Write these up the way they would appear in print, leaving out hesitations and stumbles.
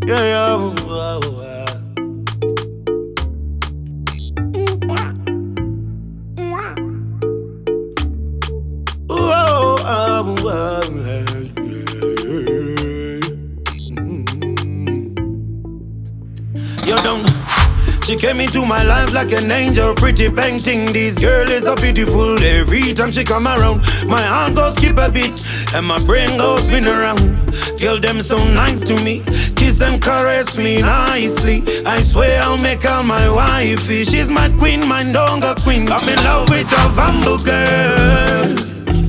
Yeah, yeah, wow, wow. You don't know. She came into my life like an angel, pretty painting. This girl is so beautiful. Every time she come around, my heart goes skip a beat and my brain goes spin around. Girl, them so nice to me, kiss and caress me nicely. I swear I'll make her my wifey. She's my queen, my donga queen. I'm in love with a Vambu girl.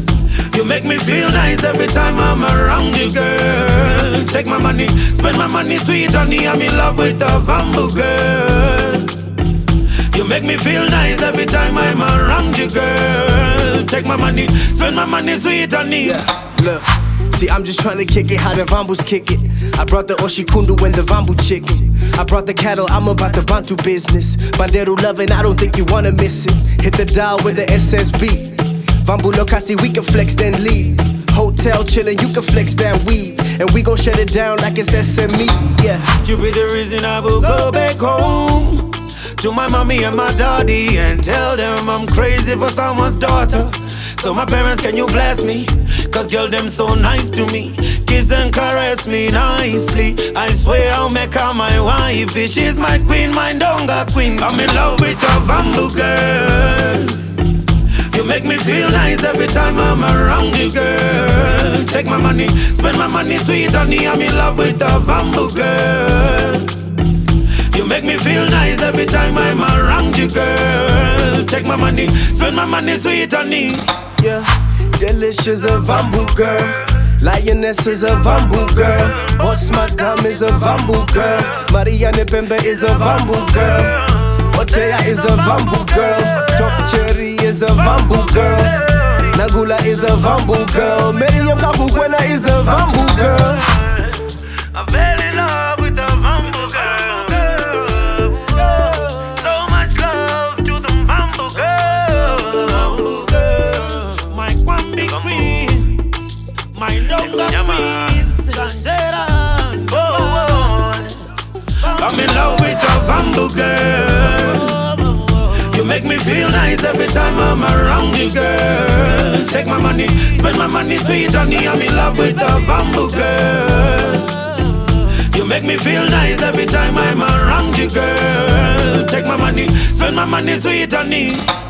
You make me feel nice every time I'm around you, girl. Take my money, spend my money, sweet honey. I'm in love with a Vambu girl. You make me feel nice every time I'm around you, girl. Take my money, spend my money, sweet honey. Yeah, look. See, I'm just trying to kick it how the Vambus kick it. I brought the Oshikundu and the Vambu chicken. I brought the cattle, I'm about the Bantu business. Banderu loving, I don't think you wanna miss it. Hit the dial with the SSB. Vambu Lokasi, we can flex then leave. Hotel chillin', you can flex that weave. And we gon' shut it down like it's SME, yeah. You be the reason I will go back home to my mommy and my daddy and tell them I'm crazy for someone's daughter. So my parents, can you bless me? Cause girl, them so nice to me. Kiss and caress me nicely. I swear I'll make her my wifey. She's my queen, my donga queen. I'm in love with a Vambu girl. You make me feel nice every time I'm around you, girl. Take my money, spend my money, sweet honey. I'm in love with a Vambu girl. You make me feel nice every time I'm around you, girl. Take my money, spend my money, sweet honey. Yeah, delicious a Vambu girl. Lioness is a Vambu girl. Boss Madame is a Vambu girl. Marianne Pembe is a Vambu girl. Oteya is a Vambu girl. Top Cherry is a Vambu girl. Nagula is a Vambu girl. Miriam Kabukwena is a Vambu girl. I fell in love with a Vambu girl. So much love to the Vambu girl. My Kwambi queen, my Donga queen, Sanjera. I'm in love with a Vambu girl. You make me feel nice every time I'm around you, girl. Take my money, spend my money, sweet honey. I'm in love with a Vambu girl. You make me feel nice every time I'm around you, girl. Take my money, spend my money, sweet honey.